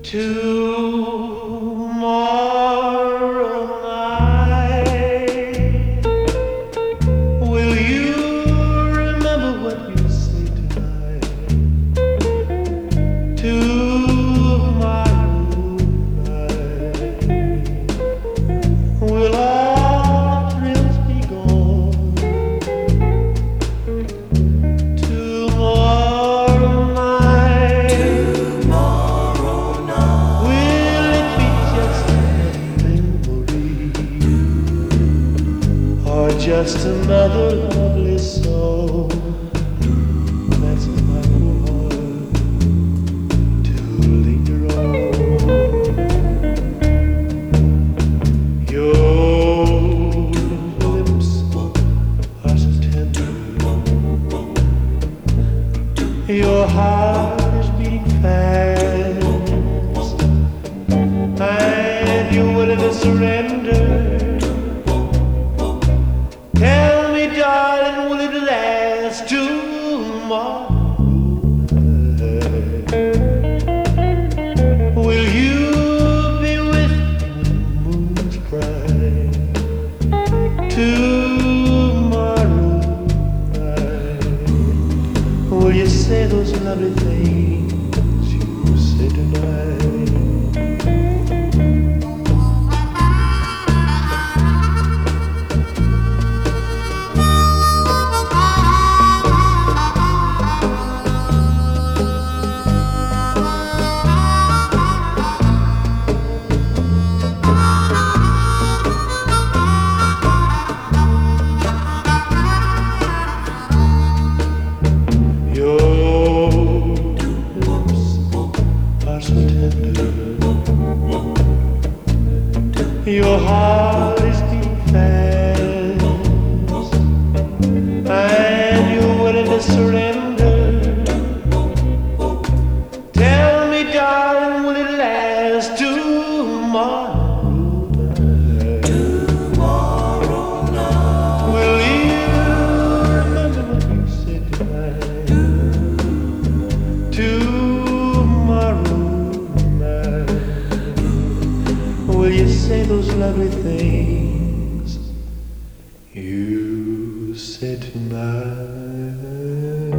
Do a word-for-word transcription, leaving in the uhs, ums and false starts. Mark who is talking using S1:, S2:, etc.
S1: Tomorrow night, will you remember what you say tonight? Tomorrow night, will all thrills be gone? Tomorrow night, will it be just another memory, or just another lovely soul that's in my heart to linger on? Your lips are so tender, your heart is beating fast, and you're willing to surrender. Tell me, darling, will it last tomorrow night? Will you be with me when the moon's bright? Tomorrow night, will you say those lovely things you say tonight? Your lips are so tender, your heart is beating fast, and you're willing to surrender. Tell me, darling, will it last tomorrow night? Tomorrow night, will you remember what you said tonight? Tomorrow night, will you say those lovely things you said tonight?